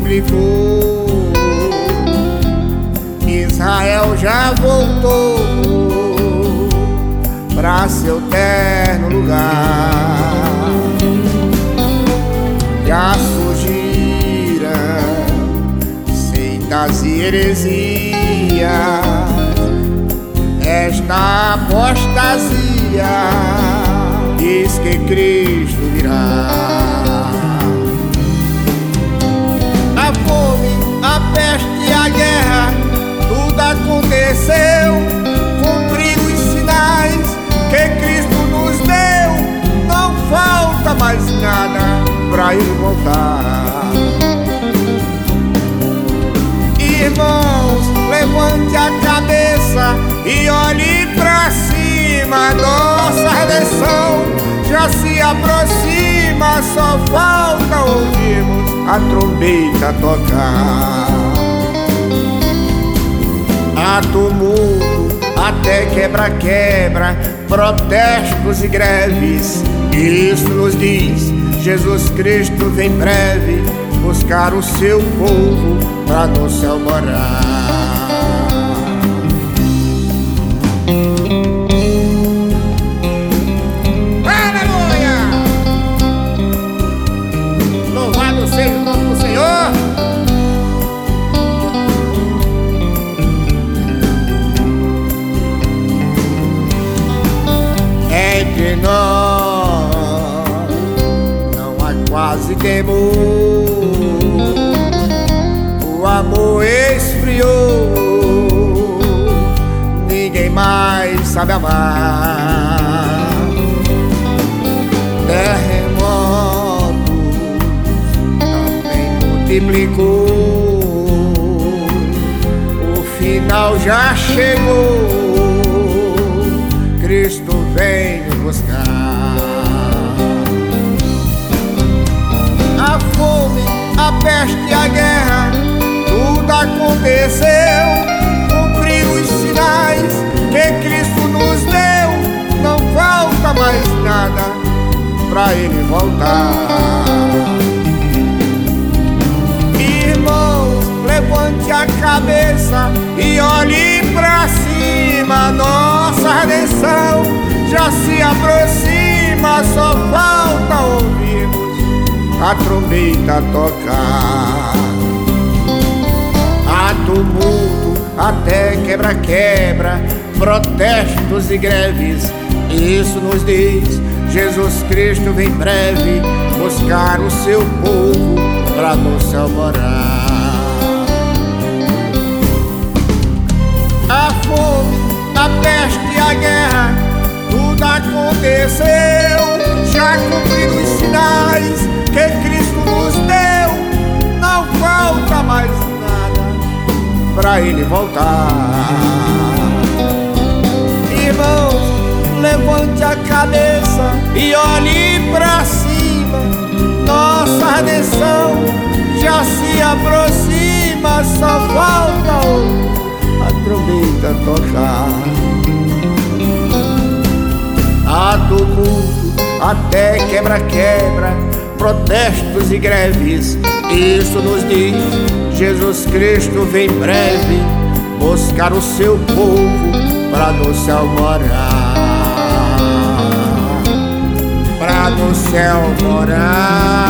multiplicou. Israel já voltou pra seu eterno lugar. Já surgiram seitas e heresias, esta apostasia diz que Cristo virá. A fome, a peste e a guerra, tudo aconteceu, cumpriram os sinais que Cristo nos deu. Não falta mais nada pra Ele voltar. Irmãos, levante a cabeça e olhe pra cima. Nossa redenção já se aproxima, só falta ouvirmos a trombeta tocar. Há tumulto, até quebra-quebra, protestos e greves. Isso nos diz: Jesus Cristo vem breve buscar o seu povo pra no céu morar. Aleluia! Louvado seja o nome do Senhor. Entre nós não há quase temor, o amor esfriou, ninguém mais sabe amar. Terremotos também multiplicou, o final já chegou, Cristo vem nos buscar. A fome, a peste e a guerra, tudo aconteceu, cumpriu os sinais que Cristo nos deu. Não falta mais nada pra Ele voltar. Irmãos, levante a cabeça e olhe pra cima. Nossa redenção já se aproxima, só falta ouvirmos a trombeta tocar. Há tumulto, até quebra-quebra, protestos e greves. Isso nos diz: Jesus Cristo vem breve buscar o seu povo pra no céu morar. A fome, a peste e a guerra, tudo aconteceu, já cumpriram os sinais que Cristo nos deu. Não falta mais nada pra Ele voltar. Irmãos, levante a cabeça e olhe pra cima. Nossa redenção já se aproxima, só falta a trombeta tocar. Há tumulto, até quebra-quebra, protestos e greves. Isso nos diz: Jesus Cristo vem breve buscar o seu povo pra no céu morar. Pra no céu morar.